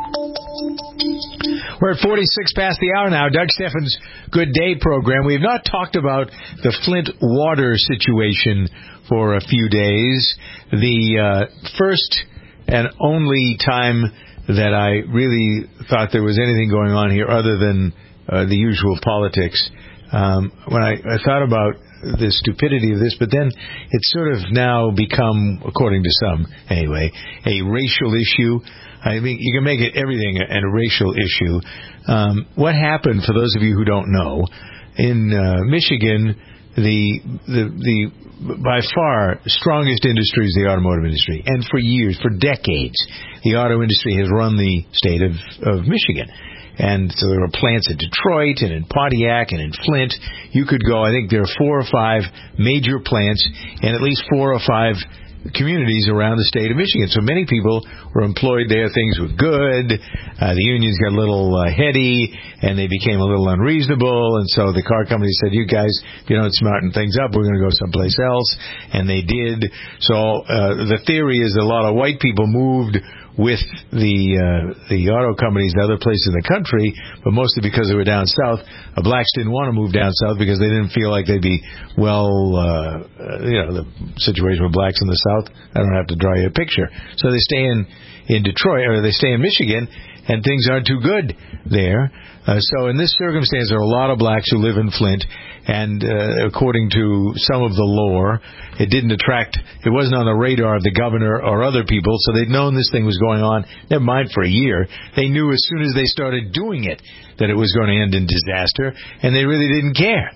We're at forty-six past the hour now. Doug Stephan's Good Day program. We have not talked about the Flint water situation for a few days. The uh, first and only time that I really thought there was anything going on here other than uh, the usual politics. Um, when I, I thought about the stupidity of this, but then it's sort of now become, according to some anyway, a racial issue. I mean, you can make it everything a, a racial issue. Um, what happened, for those of you who don't know, in uh, Michigan, the the the by far strongest industry is the automotive industry, and for years, for decades, the auto industry has run the state of of Michigan. And so there are plants in Detroit and in Pontiac and in Flint. You could go, I think there are four or five major plants and at least four or five communities around the state of Michigan. So many people were employed there. Things were good. Uh, the unions got a little uh, heady, and they became a little unreasonable. And so the car company said, you guys, if you don't smarten things up, we're going to go someplace else. And they did. So uh, the theory is that a lot of white people moved with the uh, the auto companies to other places in the country, but mostly because they were down south. Uh, blacks didn't want to move down south because they didn't feel like they'd be well, uh, uh, you know, the situation with blacks in the south. I don't have to draw you a picture. So they stay in, in Detroit, or they stay in Michigan, and things aren't too good there. Uh, so in this circumstance, there are a lot of blacks who live in Flint, and uh, according to some of the lore, it didn't attract, it wasn't on the radar of the governor or other people, so they'd known this thing was going on, never mind for a year. They knew as soon as they started doing it that it was going to end in disaster, and they really didn't care.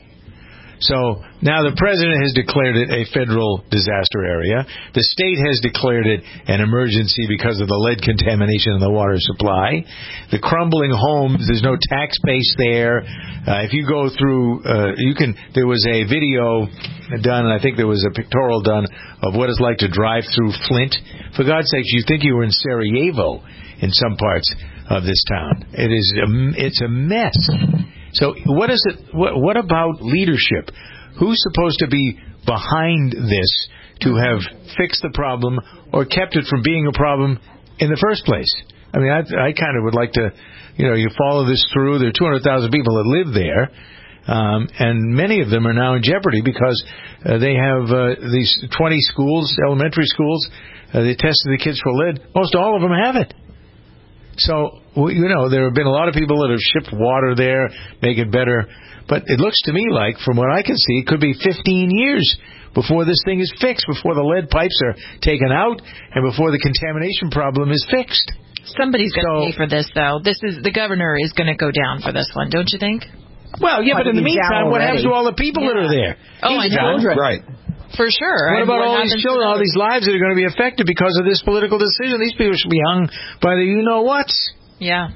So now the president has declared it a federal disaster area. The state has declared it an emergency because of the lead contamination in the water supply. The crumbling homes, there's no tax base there. Uh, if you go through, uh, you can, there was a video done, and I think there was a pictorial done of what it's like to drive through Flint. For God's sakes, you think you were in Sarajevo in some parts of this town. It is, a, it's a mess. So what is it? What, what about leadership? Who's supposed to be behind this to have fixed the problem or kept it from being a problem in the first place? I mean, I, I kind of would like to, you know, you follow this through. There are two hundred thousand people that live there, um, and many of them are now in jeopardy because uh, they have uh, these twenty schools, elementary schools. Uh, they tested the kids for lead. Most all of them have it. So, you know, there have been a lot of people that have shipped water there, make it better. But it looks to me like, from what I can see, it could be fifteen years before this thing is fixed, before the lead pipes are taken out, and before the contamination problem is fixed. Somebody's going to So- pay for this, though. This is the governor is going to go down for this one, don't you think? Well, yeah, but in the meantime, what happens to all the people that are there? Oh, I He's know. done. Right. For sure. What And about all happens these to children, all those? these lives that are going to be affected because of this political decision? These people should be hung by the you-know-whats. Yeah.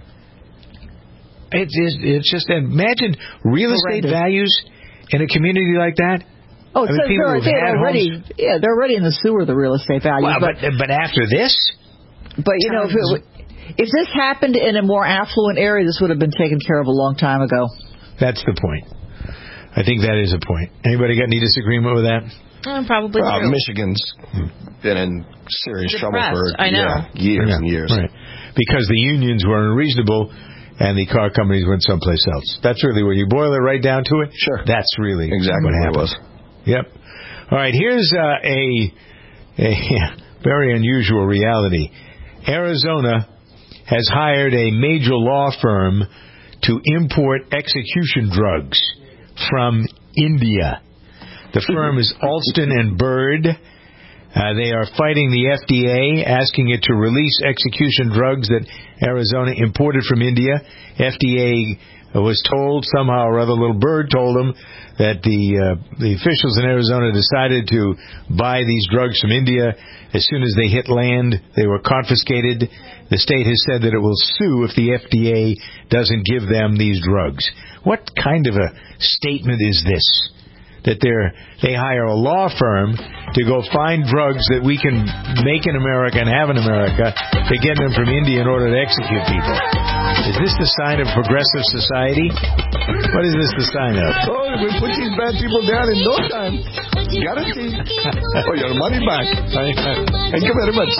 It's just, it's just, imagine real estate values in a community like that. Oh, I mean, so people they're, who've they're had already, homes- yeah, they're already in the sewer, the real estate values. Well, but, but after this? But, you know, if, it, if this happened in a more affluent area, this would have been taken care of a long time ago. That's the point. I think that is a point. Anybody got any disagreement with that? Oh, probably Uh, true. Michigan's been in serious trouble for Depressed, I know. yeah, years Yeah, and years. Right. Because the unions were unreasonable and the car companies went someplace else. That's really where you boil it right down to it. Sure. That's really Exactly what what it happened. was. Yep. All right, here's uh, a, a very unusual reality. Arizona has hired a major law firm to import execution drugs from India. The firm is Alston and Bird. Uh, they are fighting the F D A, asking it to release execution drugs that Arizona imported from India. F D A was told, somehow or other, little Bird told them, that the uh, the officials in Arizona decided to buy these drugs from India. As soon as they hit land, they were confiscated. The state has said that it will sue if the F D A doesn't give them these drugs. What kind of a statement is this? That they're, they hire a law firm to go find drugs that we can make in America and have in America to get them from India in order to execute people. Is this the sign of progressive society? What is this the sign of? Oh, we put these bad people down in no time. Guaranteed. Oh, your money back. Thank you very much.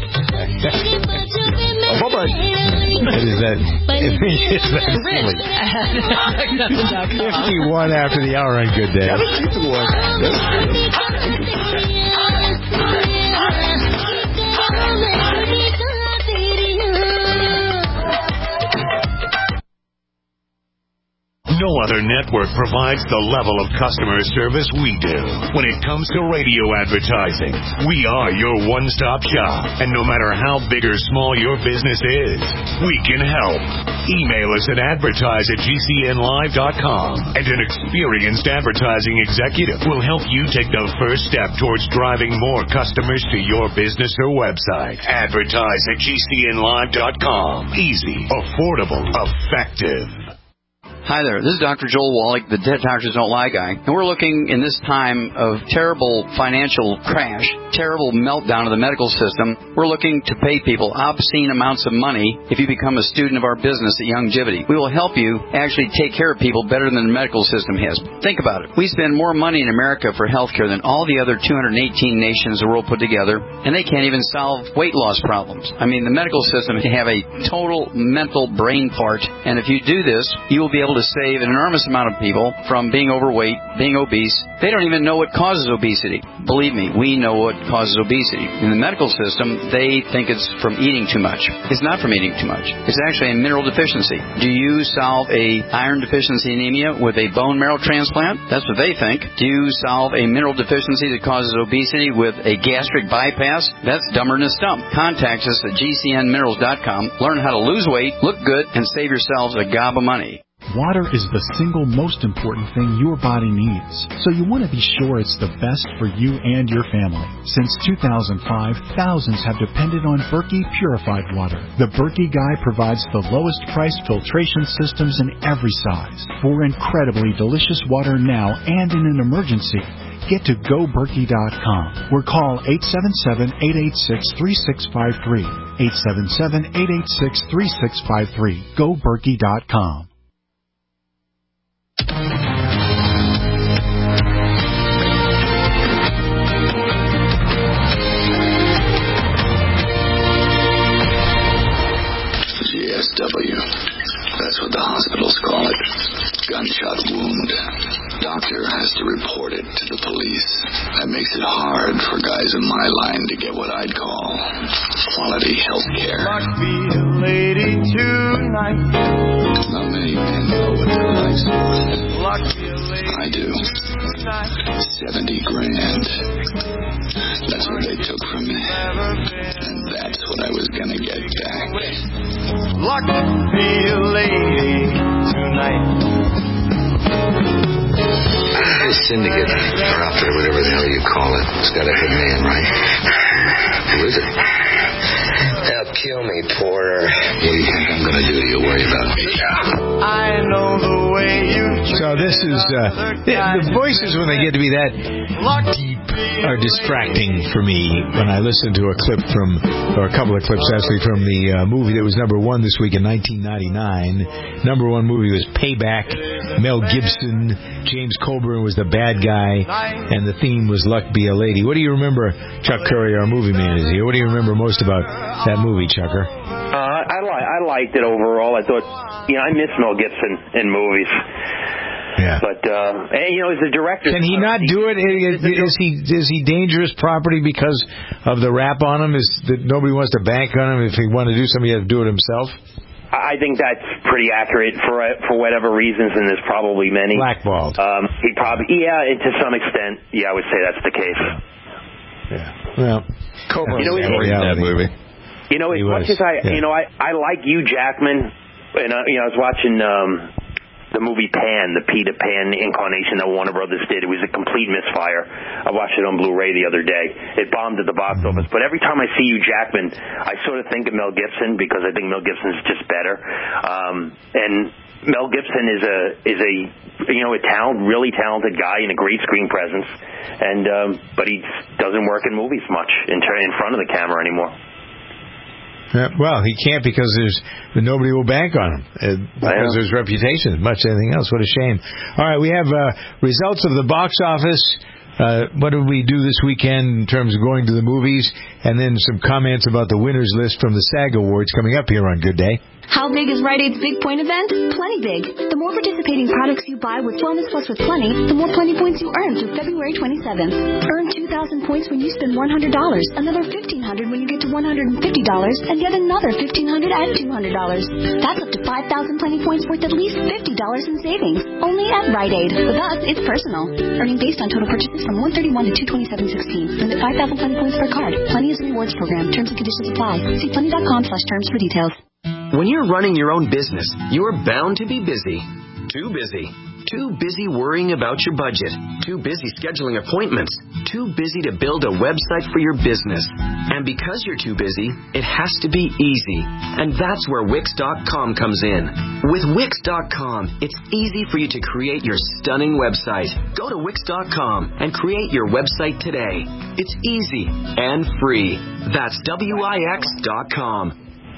Oh, bye-bye. It is that, it is that silly. fifty-one after the hour on Good Day. No other network provides the level of customer service we do. When it comes to radio advertising, we are your one-stop shop. And no matter how big or small your business is, we can help. Email us at advertise at G C N live dot com, and an experienced advertising executive will help you take the first step towards driving more customers to your business or website. Advertise at G C N live dot com. Easy, affordable, effective. Hi there, this is Doctor Joel Wallach, the Dead Doctors Don't Lie guy, and we're looking in this time of terrible financial crash, terrible meltdown of the medical system. We're looking to pay people obscene amounts of money if you become a student of our business at Youngevity. We will help you actually take care of people better than the medical system has. Think about it. We spend more money in America for health care than all the other two hundred eighteen nations the world put together, and they can't even solve weight loss problems. I mean, the medical system can have a total mental brain fart, and if you do this, you will be able to save an enormous amount of people from being overweight, being obese. They don't even know what causes obesity. Believe me, we know what causes obesity. In the medical system, they think it's from eating too much. It's not from eating too much. It's actually a mineral deficiency. Do you solve a iron deficiency anemia with a bone marrow transplant? That's what they think. Do you solve a mineral deficiency that causes obesity with a gastric bypass? That's dumber than a stump. Contact us at G C N minerals dot com. Learn how to lose weight, look good, and save yourselves a gob of money. Water is the single most important thing your body needs, so you want to be sure it's the best for you and your family. Since two thousand five, thousands have depended on Berkey purified water. The Berkey Guy provides the lowest priced filtration systems in every size. For incredibly delicious water now and in an emergency, get to go berkey dot com or call eight seven seven, eight eight six, three six five three. eight seven seven, eight eight six, three six five three. go berkey dot com. G S W. That's what the hospitals call it. Gunshot wound. Doctor has to report it to the police. That makes it hard for guys in my line to get what I'd call quality health care. Lady tonight. Not many men know what their life's worth. I do. Seventy grand. That's what they took from me. And that's what I was gonna get back. Lucky be a lady tonight. The syndicate, or outfit, whatever the hell you call it, it's got a head man, right? Who is it? They'll kill me, Porter. What do you think I'm going to do? You worry about me. I know the way you. So this is uh, the, the voices when they get to be that deep are distracting for me when I listen to a clip from, or a couple of clips actually from the uh, movie that was number one this week in nineteen ninety-nine. Number one movie was Payback. Mel Gibson, James Coburn was the bad guy, and the theme was Luck Be a Lady. What do you remember? Chuck Curry, our movie man, is here. What do you remember most about that movie, Chucker? Uh, I li- I liked it overall. I thought, you know, I miss Mel Gibson in movies. Yeah. But uh, and, you know, as a director, can he not do it? Is, is he is he dangerous property because of the rap on him? Is that nobody wants to bank on him? If he wanted to do something, he had to do it himself. I think that's pretty accurate for for whatever reasons, and there's probably many. Blackballed. Um, he probably, yeah, and to some extent, yeah, I would say that's the case. Yeah. Well, Cobra, you know, was in that movie. You know, as He much was, as I, yeah. you know, I, I like Hugh Jackman, and uh, you know, I was watching um, the movie Pan, the Peter Pan incarnation that Warner Brothers did. It was a complete misfire. I watched it on Blu-ray the other day. It bombed at the box Mm-hmm. office. But every time I see Hugh Jackman, I sort of think of Mel Gibson because I think Mel Gibson's just better. Um, and Mel Gibson is a is a you know a talent, really talented guy and a great screen presence. And um, but he doesn't work in movies much in in front of the camera anymore. Yeah, well, he can't because there's nobody will bank on him uh, because there's reputation as much as anything else. What a shame. All right, we have uh, results of the box office. Uh, what did we do this weekend in terms of going to the movies? And then some comments about the winners list from the SAG Awards coming up here on Good Day. How big is Rite Aid's Big Point event? Plenty big. The more participating products you buy with Wellness Plus with Plenty, the more Plenty points you earn through February twenty-seventh. Earn two thousand points when you spend one hundred dollars, another fifteen hundred dollars when you get to one hundred fifty dollars, and yet another fifteen hundred dollars at two hundred dollars. That's up to five thousand Plenty points worth at least fifty dollars in savings, Only at Rite Aid. With us, it's personal. Earning based on total purchases from one thirty-one to two twenty-seven sixteen. Limit five thousand Plenty points per card. Plenty is a rewards program. Terms and conditions apply. See plenty.com slash terms for details. When you're running your own business, you're bound to be busy. Too busy. Too busy worrying about your budget. Too busy scheduling appointments. Too busy to build a website for your business. And because you're too busy, it has to be easy. And that's where Wix dot com comes in. With Wix dot com, it's easy for you to create your stunning website. Go to Wix dot com and create your website today. It's easy and free. That's W I X dot com.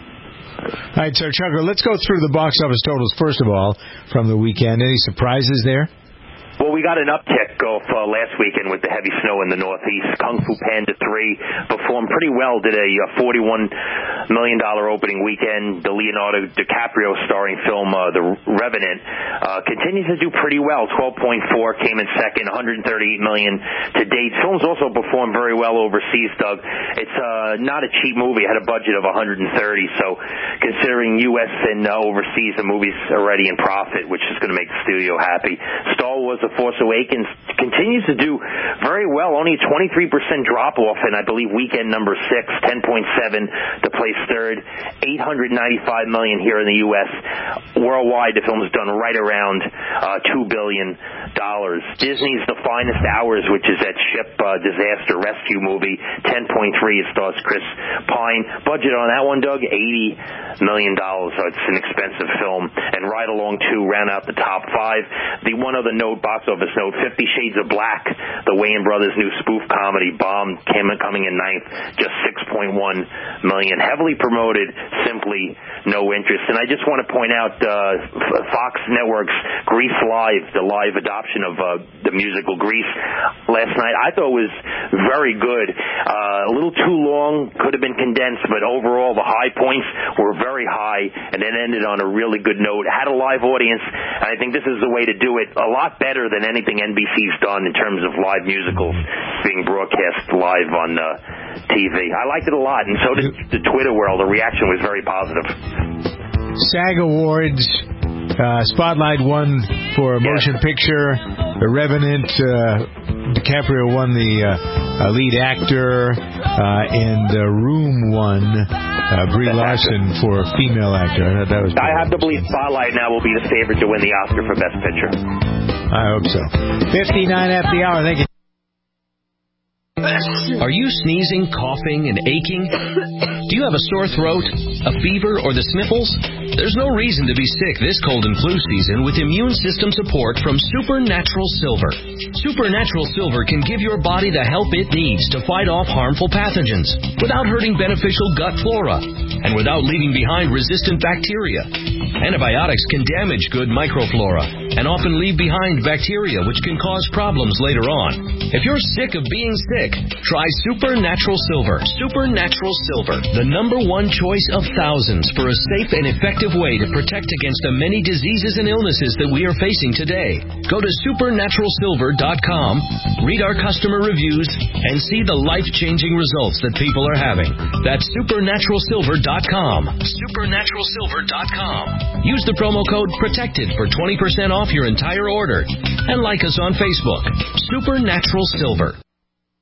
All right, so Chuck, let's go through the box office totals first of all from the weekend. Any surprises there? Well, we got an uptick off uh, last weekend with the heavy snow in the Northeast. Kung Fu Panda three performed pretty well, did a uh, forty-one million dollars opening weekend. The Leonardo DiCaprio starring film, uh, The Revenant, uh, continues to do pretty well. twelve point four came in second, one hundred thirty-eight million dollars to date. Film's also performed very well overseas, Doug. It's uh, not a cheap movie. It had a budget of one hundred thirty, so considering U S and uh, overseas, the movie's already in profit, which is going to make the studio happy. Star Wars The Force Awakens continues to do very well, only a twenty-three percent drop-off, and I believe weekend number six, ten point seven to place third, eight hundred ninety-five million dollars here in the U S Worldwide, the film's done right around uh, two billion dollars. Disney's The Finest Hours, which is that ship uh, disaster rescue movie, ten point three, it stars Chris Pine. Budget on that one, Doug, eighty million dollars, so it's an expensive film. And Ride Along two ran out the top five. The one other note, box office note, Fifty Shades of Black, the Wayans Brothers' new spoof comedy, bombed, came in, coming in ninth, just six point one million dollars. Heavily promoted, simply no interest. And I just want to point out uh, Fox Network's Grease Live, the live adoption of uh, the musical Grease last night. I thought it was very good. Uh, a little too long, could have been condensed, but overall the high points were very high, and then ended on a really good note. Had a live audience, and I think this is the way to do it. A lot better than anything N B C's done in terms of live musicals being broadcast live on uh, T V. I liked it a lot, and so did the Twitter world. The reaction was very positive. SAG Awards, uh, Spotlight won for motion picture. The Revenant, uh, DiCaprio won the uh, uh, lead actor, uh, and uh, Room won uh, Brie Larson for female actor. I thought that was. I have to believe Spotlight now will be the favorite to win the Oscar for Best Picture. I hope so. fifty-nine after the hour. Thank you. Are you sneezing, coughing, and aching? Do you have a sore throat, a fever, or the sniffles? There's no reason to be sick this cold and flu season with immune system support from Supernatural Silver. Supernatural Silver can give your body the help it needs to fight off harmful pathogens without hurting beneficial gut flora and without leaving behind resistant bacteria. Antibiotics can damage good microflora and often leave behind bacteria which can cause problems later on. If you're sick of being sick, try Supernatural Silver. Supernatural Silver, the number one choice of thousands for a safe and effective way to protect against the many diseases and illnesses that we are facing today. Go to supernatural silver dot com, read our customer reviews, and see the life-changing results that people are having. That's supernatural silver dot com. supernatural silver dot com. Use the promo code PROTECTED for twenty percent off your entire order. And like us on Facebook. Supernatural Silver.